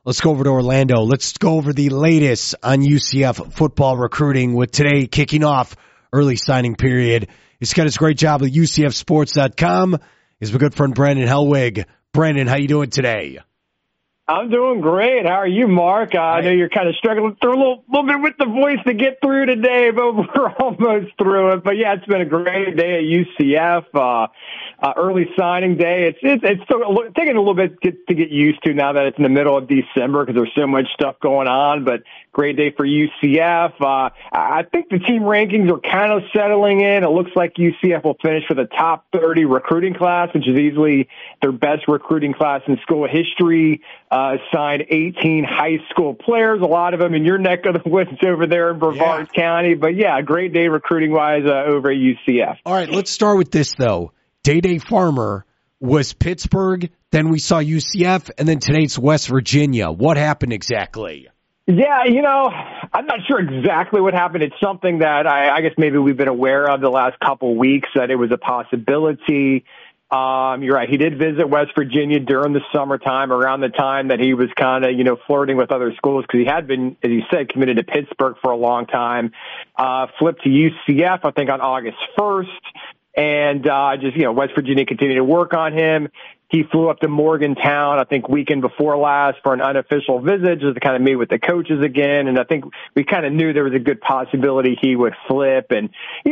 Let's go over to Orlando. Let's go over the latest on UCF football recruiting with today kicking off early signing period. He's got his great job at UCFsports.com. He's my good friend Brandon Helwig. Brandon, how you doing today? I'm doing great. How are you, Mark? I know you're kind of struggling through a little bit with the voice to get through today, but we're almost through it. But yeah, it's been a great day at UCF. Early signing day. It's still taking a little bit to get used to now that it's in the middle of December because there's so much stuff going on. But great day for UCF. I think the team rankings are kind of settling in. It looks like UCF will finish with a top 30 recruiting class, which is easily their best recruiting class in school history. Signed 18 high school players, a lot of them in your neck of the woods over there in Brevard County. But yeah, a great day recruiting-wise over at UCF. All right, let's start with this, though. Day Farmer was Pittsburgh, then we saw UCF, and then today it's West Virginia. What happened exactly? Yeah, I'm not sure exactly what happened. It's something that I guess maybe we've been aware of the last couple weeks, that it was a possibility. You're right. He did visit West Virginia during the summertime, around the time that he was kind of, flirting with other schools, because he had been, as you said, committed to Pittsburgh for a long time. Flipped to UCF, I think, on August 1st. And West Virginia continued to work on him. He flew up to Morgantown, I think, weekend before last for an unofficial visit, just to kind of meet with the coaches again. And I think we kind of knew there was a good possibility he would flip. And,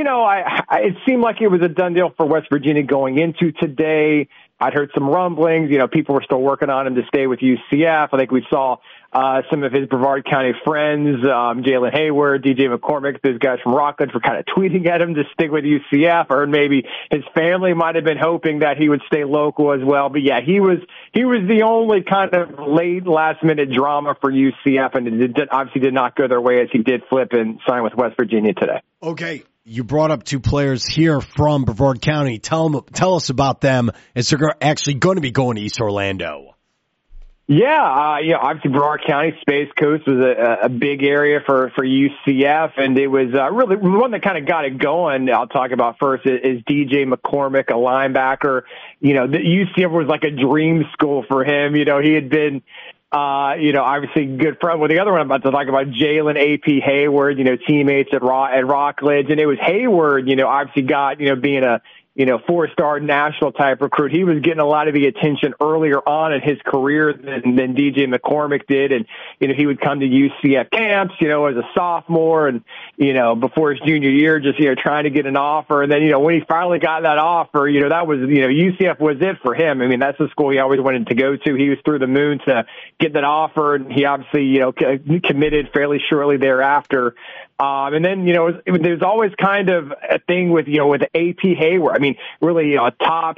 it seemed like it was a done deal for West Virginia going into today. I'd heard some rumblings. People were still working on him to stay with UCF. I think we saw some of his Brevard County friends, Jalen Hayward, DJ McCormick, those guys from Rockledge were kind of tweeting at him to stick with UCF, or maybe his family might have been hoping that he would stay local as well. But yeah, he was the only kind of late last minute drama for UCF, and it obviously did not go their way as he did flip and sign with West Virginia today. Okay. You brought up two players here from Brevard County. Tell us about them, as they're actually going to be going to East Orlando. Yeah, obviously Brevard County, Space Coast was a big area for UCF, and it was really one that kind of got it going. I'll talk about first is DJ McCormick, a linebacker. The UCF was like a dream school for him. He had been obviously good friend with the other one I'm about to talk about, Jalen AP Hayward, teammates at Rockledge. And it was Hayward, obviously got, being a, 4-star national type recruit. He was getting a lot of the attention earlier on in his career than DJ McCormick did. And, he would come to UCF camps, as a sophomore and, before his junior year, just, trying to get an offer. And then, when he finally got that offer, that was, UCF was it for him. I mean, that's the school he always wanted to go to. He was through the moon to get that offer. And he obviously, committed fairly shortly thereafter. And then, there's always kind of a thing with AP Hayward. I mean, really a top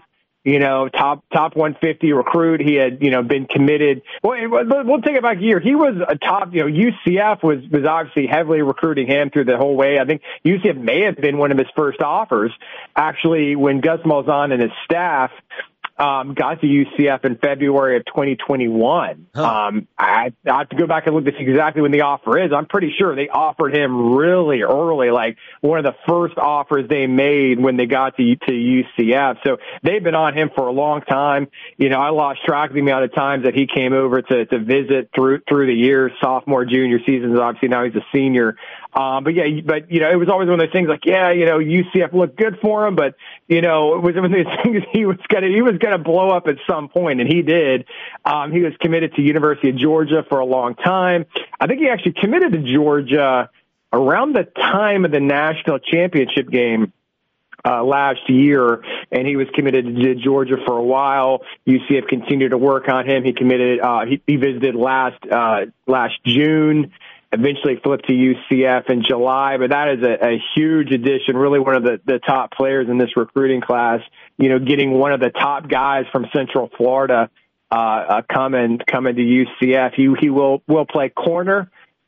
150 recruit. He had, been committed. Well, we'll take it back a year. He was a top, UCF was obviously heavily recruiting him through the whole way. I think UCF may have been one of his first offers, actually, when Gus Malzahn and his staff got to UCF in February of 2021. I have to go back and look to see exactly when the offer is. I'm pretty sure they offered him really early, like one of the first offers they made when they got to UCF. So they've been on him for a long time. I lost track of the amount of times that he came over to visit through the years, sophomore, junior seasons. Obviously now he's a senior. But it was always one of those things like, UCF looked good for him, but, it was one of those things he was going to blow up at some point, and he did. He was committed to University of Georgia for a long time. I think he actually committed to Georgia around the time of the national championship game last year, and he was committed to Georgia for a while. UCF continued to work on him. He committed. He visited last June. Eventually flipped to UCF in July, but that is a huge addition, really one of the top players in this recruiting class, getting one of the top guys from Central Florida coming to UCF. He will play corner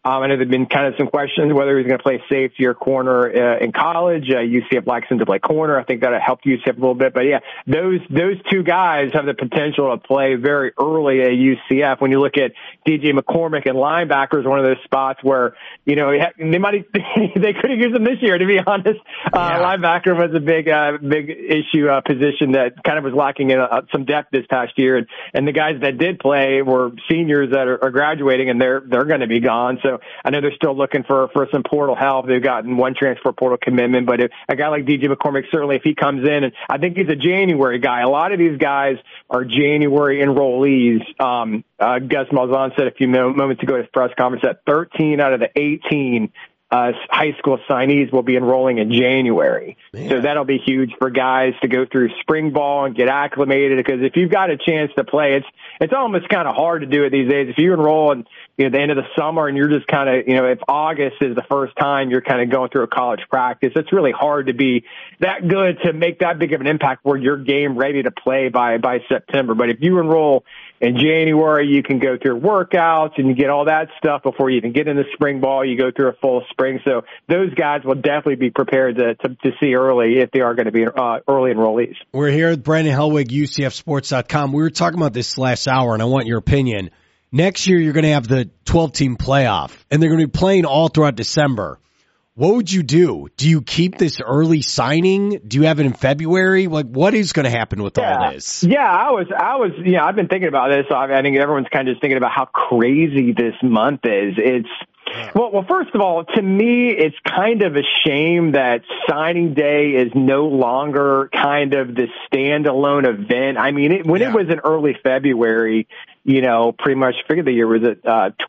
I know there've been kind of some questions whether he's going to play safety or corner in college. UCF likes him to play corner. I think that'll help UCF a little bit. But yeah, those two guys have the potential to play very early at UCF. When you look at DJ McCormick and linebackers, one of those spots where, they could have used him this year, to be honest. Linebacker was a big issue position that kind of was lacking in some depth this past year. And the guys that did play were seniors that are graduating, and they're going to be gone. So I know they're still looking for some portal help. They've gotten one transfer portal commitment, but a guy like DJ McCormick, certainly if he comes in, and I think he's a January guy. A lot of these guys are January enrollees. Gus Malzahn said a few moments ago at his press conference that 13 out of the 18 high school signees will be enrolling in January. Man. So that'll be huge for guys to go through spring ball and get acclimated, because if you've got a chance to play, it's almost kind of hard to do it these days. If you enroll in the end of the summer and you're just kind of, if August is the first time you're kind of going through a college practice, it's really hard to be that good to make that big of an impact where you're game ready to play by September. But if you enroll in January, you can go through workouts and you get all that stuff before you even get into spring ball. You go through a full spring. So those guys will definitely be prepared to see early if they are going to be early enrollees. We're here with Brandon Helwig, UCFsports.com. We were talking about this last hour, and I want your opinion. Next year, you're going to have the 12-team playoff, and they're going to be playing all throughout December. What would you do? Do you keep this early signing? Do you have it in February? Like, what is going to happen with all this? Yeah, I've been thinking about this. I think everyone's kind of just thinking about how crazy this month is. Well, first of all, to me, it's kind of a shame that signing day is no longer kind of the standalone event. I mean, it was in early February, pretty much figured the year was at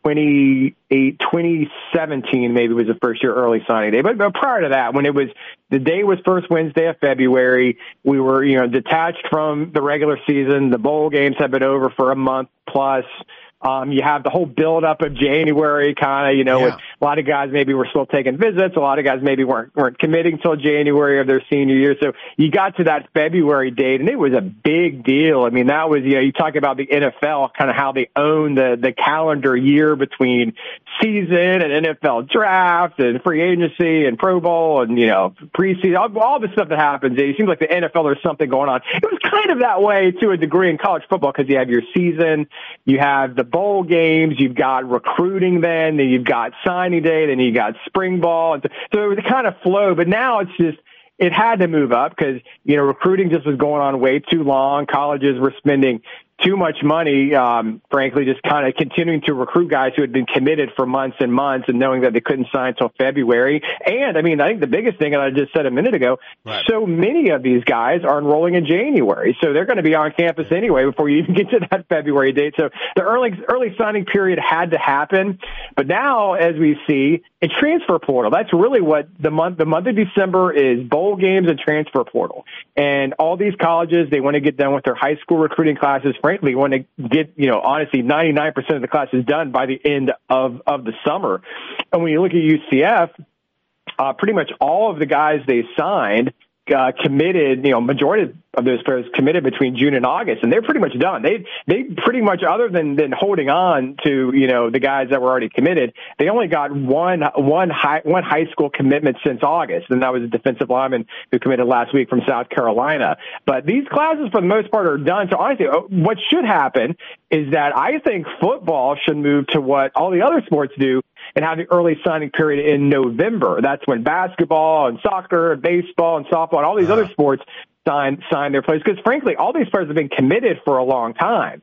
2017 maybe was the first year early signing day. But prior to that, when the day was first Wednesday of February, we were, detached from the regular season. The bowl games have been over for a month plus. You have the whole build up of January kind of, with a lot of guys maybe were still taking visits. A lot of guys maybe weren't committing till January of their senior year. So you got to that February date and it was a big deal. I mean, that was, you talk about the NFL, kind of how they own the calendar year between season and NFL draft and free agency and Pro Bowl and, preseason, all the stuff that happens. It seems like the NFL, there's something going on. It was kind of that way to a degree in college football because you have your season, you have the bowl games, you've got recruiting then you've got signing day, then you got spring ball. So it was kind of flow, but now it had to move up because, recruiting just was going on way too long. Colleges were spending too much money, frankly, just kind of continuing to recruit guys who had been committed for months and months and knowing that they couldn't sign until February. And, I think the biggest thing that I just said a minute ago, so many of these guys are enrolling in January. So they're going to be on campus anyway before you even get to that February date. So the early signing period had to happen. But now, as we see, a transfer portal. That's really what the month of December is: bowl games and transfer portal. And all these colleges, they want to get done with their high school recruiting classes. Frankly, want to get, honestly, 99% of the classes done by the end of the summer. And when you look at UCF, pretty much all of the guys they signed committed, majority of those players committed between June and August, and they're pretty much done. They pretty much, other than holding on to, the guys that were already committed, they only got one high school commitment since August, and that was a defensive lineman who committed last week from South Carolina. But these classes, for the most part, are done. So honestly, what should happen is that I think football should move to what all the other sports do and have the early signing period in November. That's when basketball and soccer and baseball and softball and all these other sports sign their players. Because frankly, all these players have been committed for a long time,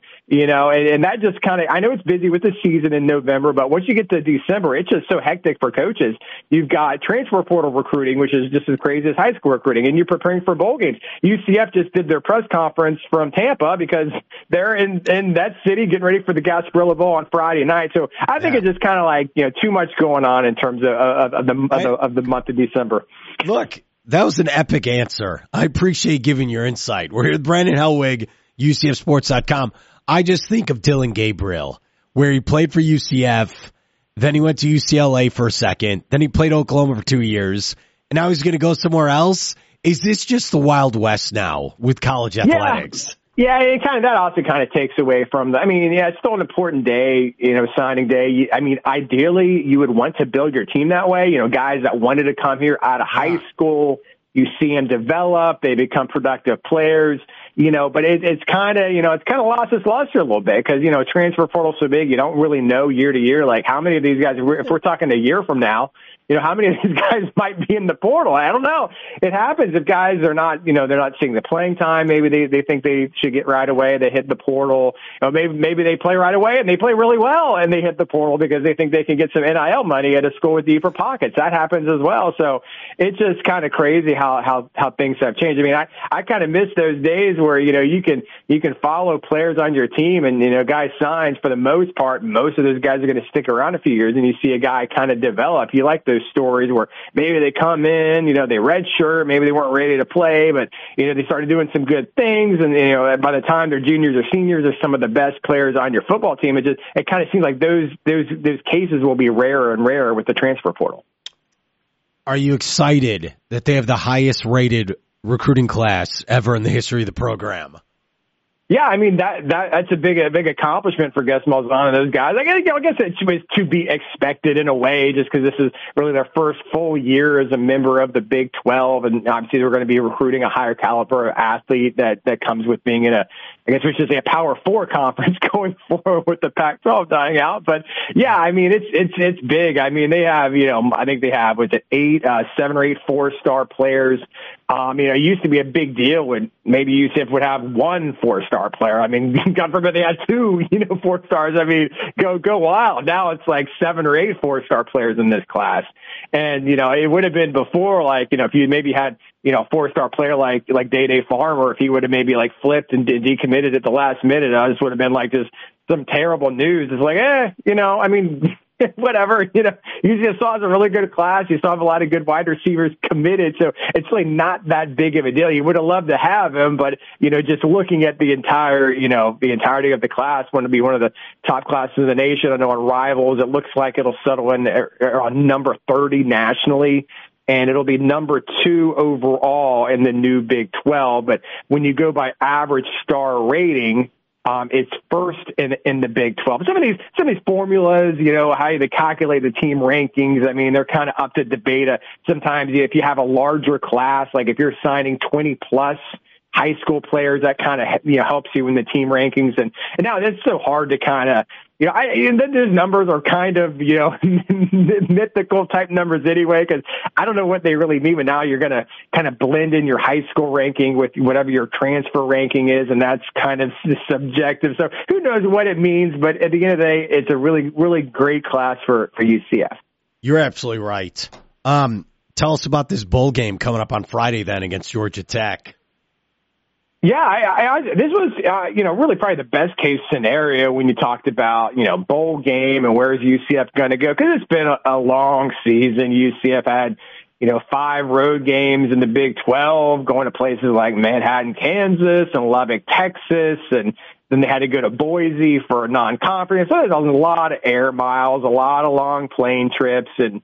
and that just kind of, I know it's busy with the season in November, but once you get to December, it's just so hectic for coaches. You've got transfer portal recruiting, which is just as crazy as high school recruiting, and you're preparing for bowl games. UCF just did their press conference from Tampa because they're in that city getting ready for the Gasparilla Bowl on Friday night. So I think it's just kind of like, too much going on in terms of the month of December. Look, that was an epic answer. I appreciate giving your insight. We're here with Brandon Helwig, UCFsports.com. I just think of Dylan Gabriel, where he played for UCF, then he went to UCLA for a second, then he played Oklahoma for 2 years, and now he's going to go somewhere else. Is this just the Wild West now with college athletics? Yeah, that also kind of takes away from it's still an important day, signing day. Ideally, you would want to build your team that way. Guys that wanted to come here out of high school, you see them develop, they become productive players, but it's kind of lost its luster a little bit because, transfer portal's so big, you don't really know year to year, like how many of these guys, if we're talking a year from now, how many of these guys might be in the portal? I don't know. It happens if guys are not, they're not seeing the playing time. Maybe they think they should get right away. They hit the portal. Maybe they play right away and they play really well and they hit the portal because they think they can get some NIL money at a school with deeper pockets. That happens as well. So it's just kind of crazy how things have changed. I kind of miss those days where, you can follow players on your team and, guys signs for the most part. Most of those guys are going to stick around a few years and you see a guy kind of develop. You like those stories where maybe they come in, they redshirt, maybe they weren't ready to play, but they started doing some good things, and by the time they're juniors or seniors, they're some of the best players on your football team. It kind of seems like those cases will be rarer and rarer with the transfer portal. Are you excited that they have the highest rated recruiting class ever in the history of the program? Yeah, that's a big accomplishment for Gus Malzahn and those guys. I guess it was to be expected in a way, just because this is really their first full year as a member of the Big 12, and obviously they're going to be recruiting a higher caliber athlete that comes with being in I guess we should say a Power 4 conference going forward with the Pac-12 dying out. But yeah, it's big. They have, I think they have, 7 or 8 4-star players. It used to be a big deal when maybe UCF would have 1 4-star player. God forbid they had 2, 4 stars. Go wild. Now it's like 7 or 8 4-star players in this class. And, it would have been before, if you maybe had, a 4-star player like Day Farmer, if he would have maybe flipped and decommitted at the last minute, I just would have been just some terrible news. It's whatever, you just saw a really good class. You saw a lot of good wide receivers committed. So it's really not that big of a deal. You would have loved to have him, but, just looking at the entirety of the class, want to be one of the top classes in the nation. I know on Rivals, it looks like it'll settle in on number 30 nationally. And it'll be number 2 overall in the new Big 12. But when you go by average star rating, it's first in the Big 12. Some of these formulas, how they calculate the team rankings, they're kind of up to debate. Sometimes if you have a larger class, like if you're signing 20 plus high school players, that kind of, helps you in the team rankings. And now it's so hard to kind of, and then those numbers are kind of, mythical type numbers anyway, because I don't know what they really mean, but now you're going to kind of blend in your high school ranking with whatever your transfer ranking is, and that's kind of subjective. So who knows what it means, but at the end of the day, it's a really, really great class for UCF. You're absolutely right. Tell us about this bowl game coming up on Friday then against Georgia Tech. Yeah, this was, really probably the best case scenario when you talked about, bowl game and where's UCF going to go. Because it's been a long season. UCF had, 5 road games in the Big 12, going to places like Manhattan, Kansas, and Lubbock, Texas, and then they had to go to Boise for a non-conference. So there's a lot of air miles, a lot of long plane trips, and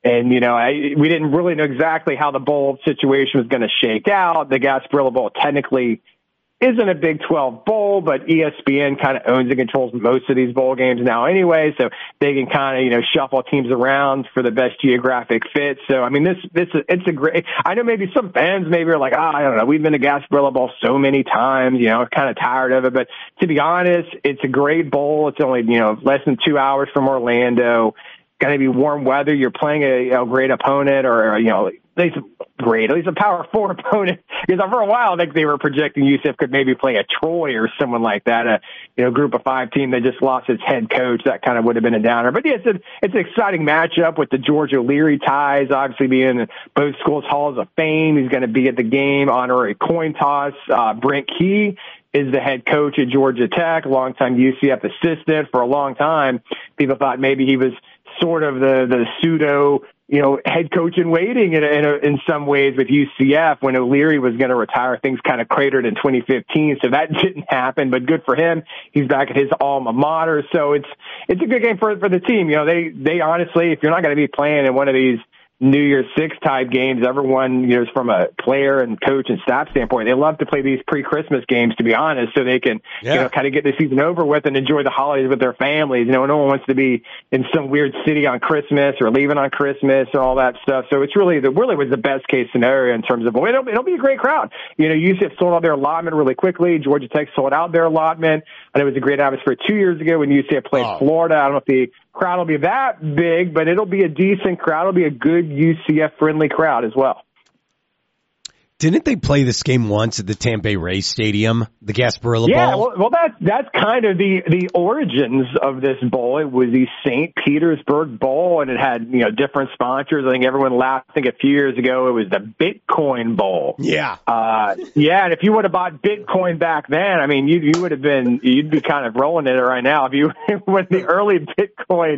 we didn't really know exactly how the bowl situation was going to shake out. The Gasparilla Bowl technically isn't a Big 12 bowl, but ESPN kind of owns and controls most of these bowl games now anyway, so they can kind of, shuffle teams around for the best geographic fit. So, it's a great, I know maybe some fans maybe are like, I don't know, we've been to Gasparilla Bowl so many times, kind of tired of it, but to be honest, it's a great bowl. It's only, less than 2 hours from Orlando. Going to be warm weather. You're playing a great opponent, or at least a Power 4 opponent. Because for a while, I think they were projecting UCF could maybe play a Troy or someone like that, a group of 5 team that just lost its head coach. That kind of would have been a downer. But yeah, it's an exciting matchup with the Georgia Leary ties, obviously being in both schools' halls of fame. He's going to be at the game, honorary coin toss. Brent Key is the head coach at Georgia Tech, longtime UCF assistant for a long time. People thought maybe he was sort of the pseudo, head coach in waiting in some ways with UCF when O'Leary was going to retire. Things kind of cratered in 2015, so that didn't happen, but good for him. He's back at his alma mater, so it's a good game for the team. They honestly, if you're not going to be playing in one of these, New Year's Six type games. Everyone, from a player and coach and staff standpoint, they love to play these pre-Christmas games, to be honest, so they can, kind of get the season over with and enjoy the holidays with their families. No one wants to be in some weird city on Christmas or leaving on Christmas and all that stuff. So it's really was the best case scenario in terms of, it'll be a great crowd. UCF sold out their allotment really quickly. Georgia Tech sold out their allotment. And it was a great atmosphere 2 years ago when UCF played Florida. I don't know if the crowd will be that big, but it'll be a decent crowd. It'll be a good UCF-friendly crowd as well. Didn't they play this game once at the Tampa Bay Rays Stadium, the Gasparilla Bowl? Yeah, well, that's kind of the origins of this bowl. It was the St. Petersburg Bowl, and it had different sponsors. I think everyone laughed. I think a few years ago it was the Bitcoin Bowl. Yeah, and if you would have bought Bitcoin back then, I mean, you'd be kind of rolling in it right now if you when the early Bitcoin.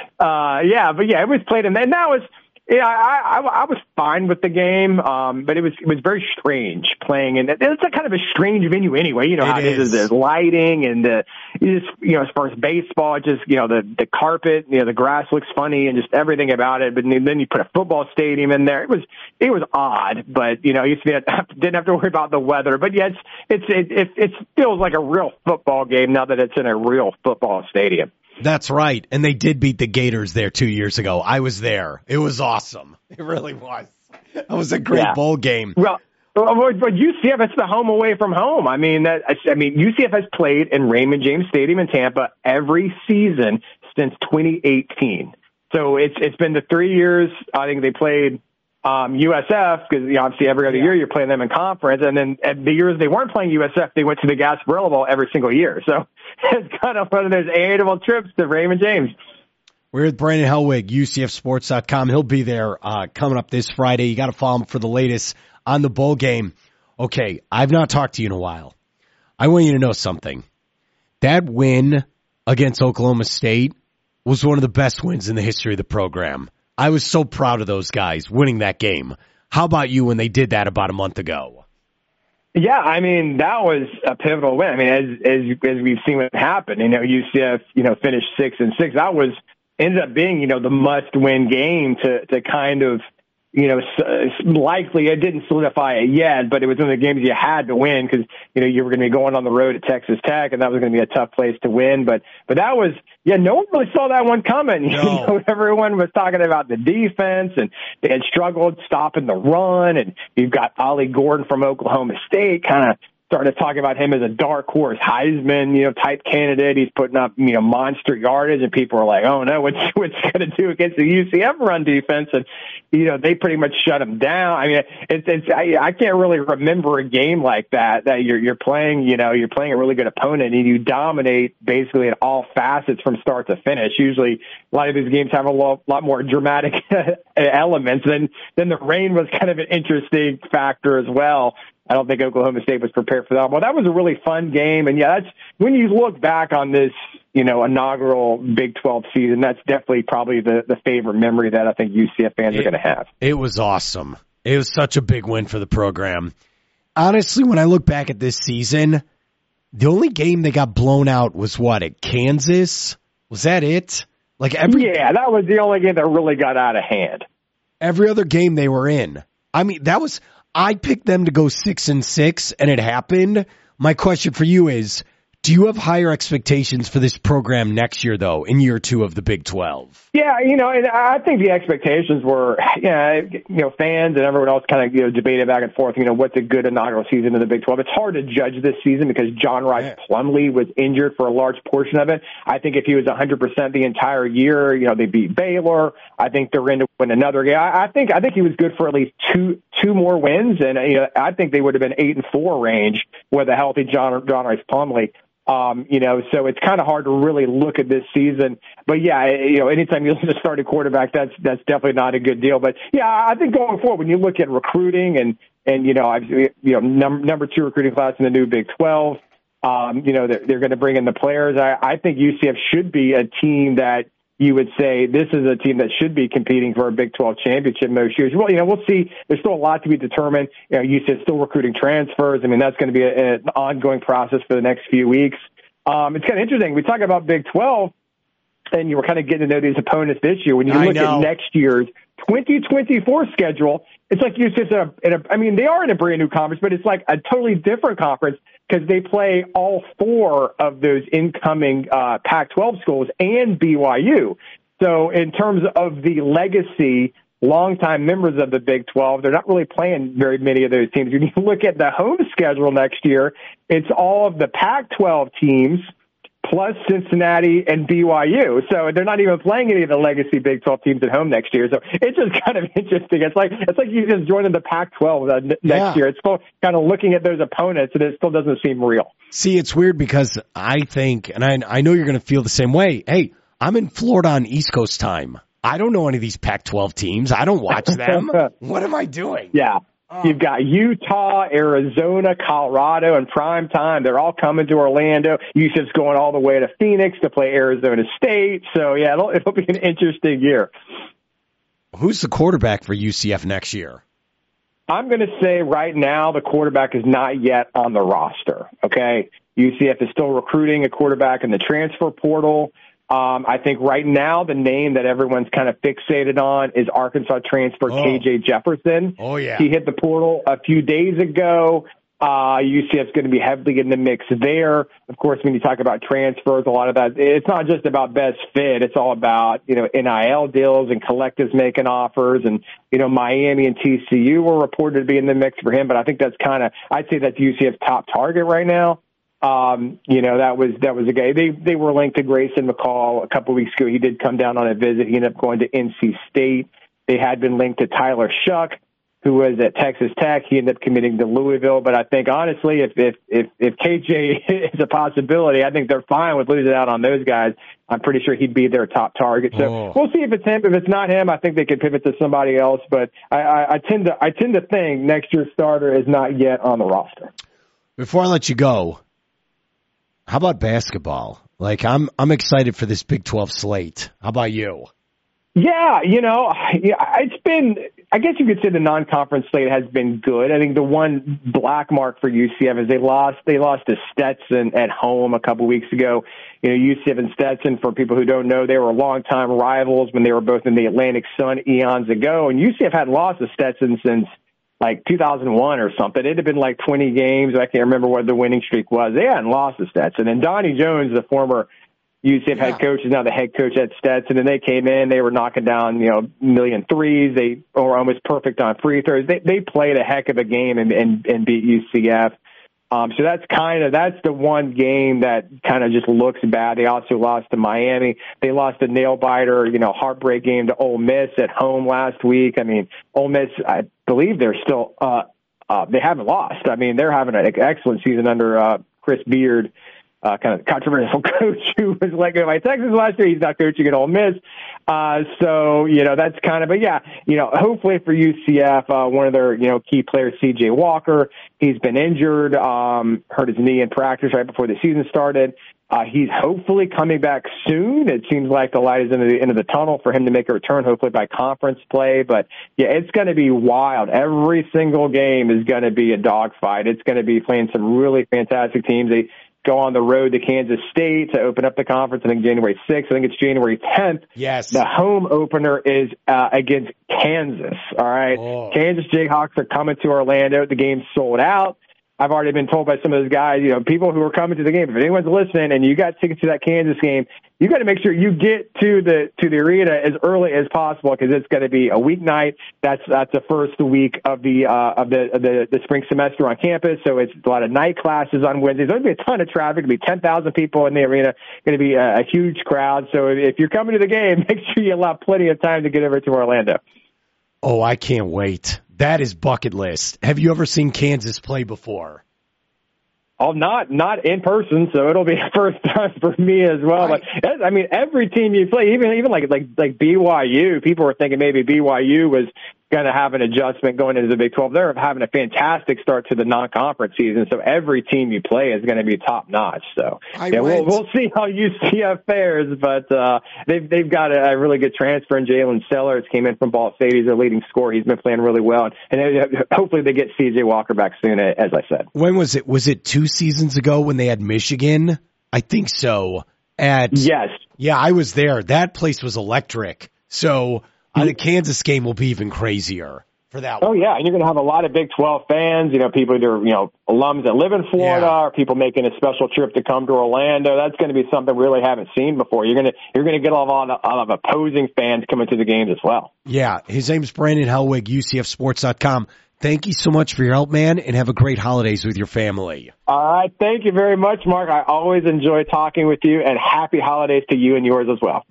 It was played, and that was. Yeah, I was fine with the game, but it was very strange playing, and it's a kind of a strange venue anyway. You know how it is. There's lighting, and as far as baseball, just the carpet, the grass looks funny, and just everything about it. But then you put a football stadium in there. It was odd, but you didn't have to worry about the weather. But yeah, it feels like a real football game now that it's in a real football stadium. That's right. And they did beat the Gators there 2 years ago. I was there. It was awesome. It really was. It was a great bowl game. Well, but UCF, it's the home away from home. I mean, UCF has played in Raymond James Stadium in Tampa every season since 2018. So it's been the 3 years. I think they played USF, because obviously every other year you're playing them in conference, and then at the years they weren't playing USF, they went to the Gasparilla Bowl every single year. So it's kind of one of those annual trips to Raymond James. We're with Brandon Helwig, UCFsports.com. He'll be there coming up this Friday. You got to follow him for the latest on the bowl game. Okay, I've not talked to you in a while. I want you to know something. That win against Oklahoma State was one of the best wins in the history of the program. I was so proud of those guys winning that game. How about you when they did that about a month ago? Yeah, I mean, that was a pivotal win. I mean, as we've seen what happened, UCF, finished 6-6. That ended up being, the must-win game to kind of, likely it didn't solidify it yet, but it was one of the games you had to win because, you were going to be going on the road at Texas Tech, and that was going to be a tough place to win. But that was, no one really saw that one coming. No. Everyone was talking about the defense, and they had struggled stopping the run, and you've got Ollie Gordon from Oklahoma State kind of started talking about him as a dark horse Heisman, type candidate. He's putting up, monster yardage, and people are like, oh no, what's going to do against the UCF run defense? And, they pretty much shut him down. I mean, I can't really remember a game like that you're playing, you're playing a really good opponent and you dominate basically in all facets from start to finish. Usually a lot of these games have a lot more dramatic elements. Then the rain was kind of an interesting factor as well. I don't think Oklahoma State was prepared for that. Well, that was a really fun game. And yeah, that's when you look back on this, inaugural Big 12 season, that's definitely probably the favorite memory that I think UCF fans are going to have. It was awesome. It was such a big win for the program. Honestly, when I look back at this season, the only game they got blown out was at Kansas? Was that it? Yeah, that was the only game that really got out of hand. Every other game they were in. I mean, I picked them to go 6-6, and it happened. My question for you is, do you have higher expectations for this program next year, though, in year 2 of the Big 12? Yeah, and I think the expectations were, fans and everyone else kind of, debated back and forth, what's a good inaugural season of the Big 12. It's hard to judge this season because John Rice Plumlee was injured for a large portion of it. I think if he was 100% the entire year, they beat Baylor. I think they're in to win another game. I think he was good for at least two more wins, and I think they would have been 8-4 range with a healthy John Rice Plumlee. So it's kind of hard to really look at this season. But yeah, anytime you lose a starting quarterback, that's definitely not a good deal. But yeah, I think going forward, when you look at recruiting and number 2 recruiting class in the new Big 12, they're going to bring in the players. I think UCF should be a team that you would say this is a team that should be competing for a Big 12 championship most years. Well, we'll see. There's still a lot to be determined. UCF's still recruiting transfers. I mean, that's going to be an ongoing process for the next few weeks. It's kind of interesting. We talk about Big 12, and you were kind of getting to know these opponents this year. When you look at next year's 2024 schedule, it's like UCF's they are in a brand new conference, but it's like a totally different conference because they play all 4 of those incoming Pac-12 schools and BYU. So in terms of the legacy, longtime members of the Big 12, they're not really playing very many of those teams. When you look at the home schedule next year, it's all of the Pac-12 teams plus Cincinnati and BYU. So they're not even playing any of the legacy Big 12 teams at home next year. So it's just kind of interesting. It's like you just joining the Pac-12 next year. It's still kind of looking at those opponents, and it still doesn't seem real. See, it's weird because I think, and I know you're going to feel the same way, hey, I'm in Florida on East Coast time. I don't know any of these Pac-12 teams. I don't watch them. What am I doing? Yeah. You've got Utah, Arizona, Colorado in prime time. They're all coming to Orlando. UCF's going all the way to Phoenix to play Arizona State. So, yeah, it'll be an interesting year. Who's the quarterback for UCF next year? I'm going to say right now the quarterback is not yet on the roster, okay? UCF is still recruiting a quarterback in the transfer portal. I think right now the name that everyone's kind of fixated on is Arkansas transfer KJ Jefferson. Oh, yeah. He hit the portal a few days ago. UCF's going to be heavily in the mix there. Of course, when you talk about transfers, a lot of that, it's not just about best fit. It's all about, NIL deals and collectives making offers. And, Miami and TCU were reported to be in the mix for him. But I think that's I'd say that's UCF's top target right now. That was a guy. They were linked to Grayson McCall a couple of weeks ago. He did come down on a visit. He ended up going to NC State. They had been linked to Tyler Shuck, who was at Texas Tech. He ended up committing to Louisville. But I think honestly, if KJ is a possibility, I think they're fine with losing out on those guys. I'm pretty sure he'd be their top target. So we'll see if it's him. If it's not him, I think they could pivot to somebody else. But I tend to think next year's starter is not yet on the roster. Before I let you go, how about basketball? Like, I'm excited for this Big 12 slate. How about you? Yeah, it's been, I guess you could say the non-conference slate has been good. I think the one black mark for UCF is they lost to Stetson at home a couple weeks ago. UCF and Stetson, for people who don't know, they were longtime rivals when they were both in the Atlantic Sun eons ago. And UCF hadn't lost to Stetson since like 2001 or something. It had been like 20 games. I can't remember what the winning streak was. They hadn't lost to Stetson. And Donnie Jones, the former UCF head coach, is now the head coach at Stetson. And they came in, they were knocking down, a million threes. They were almost perfect on free throws. They played a heck of a game and beat UCF. So that's the one game that kind of just looks bad. They also lost to Miami. They lost a nail biter, heartbreak game to Ole Miss at home last week. I mean, Ole Miss, I believe they're still, they haven't lost. I mean, they're having an excellent season under Chris Beard, kind of controversial coach who was let go by Texas last year. He's not coaching at Ole Miss. So, that's kind of, but yeah, hopefully for UCF, one of their, key players, CJ Walker, he's been injured, hurt his knee in practice right before the season started. He's hopefully coming back soon. It seems like the light is in the end of the tunnel for him to make a return, hopefully by conference play. But yeah, it's going to be wild. Every single game is going to be a dogfight. It's going to be playing some really fantastic teams. They go on the road to Kansas State to open up the conference, I think January 6th. I think it's January 10th. Yes. The home opener is against Kansas, all right? Oh. Kansas Jayhawks are coming to Orlando. The game's sold out. I've already been told by some of those guys, people who are coming to the game, if anyone's listening and you got tickets to that Kansas game, you got to make sure you get to the arena as early as possible because it's going to be a weeknight. That's the first week of the spring semester on campus. So it's a lot of night classes on Wednesdays. There'll be a ton of traffic. There'll be 10,000 people in the arena. Going to be a huge crowd. So if you're coming to the game, make sure you allow plenty of time to get over to Orlando. Oh, I can't wait. That is bucket list. Have you ever seen Kansas play before? Oh, not in person, so it'll be a first time for me as well. Right. But I mean, every team you play, even like BYU, people were thinking maybe BYU was going to have an adjustment going into the Big 12. They're having a fantastic start to the non-conference season, so every team you play is going to be top notch. So we'll see how UCF fares, but they've got a really good transfer in Jalen Sellers. Came in from Ball State. He's their leading scorer. He's been playing really well, and hopefully they get CJ Walker back soon, as I said. When was it? Was it 2 seasons ago when they had Michigan? I think so. Yes. Yeah, I was there. That place was electric. So The Kansas game will be even crazier for that one. Oh, yeah, and you're going to have a lot of Big 12 fans, people that are, alums that live in Florida, or people making a special trip to come to Orlando. That's going to be something we really haven't seen before. You're going to get a lot of opposing fans coming to the games as well. Yeah, his name's Brandon Helwig, UCFsports.com. Thank you so much for your help, man, and have a great holidays with your family. All right, thank you very much, Mark. I always enjoy talking with you, and happy holidays to you and yours as well.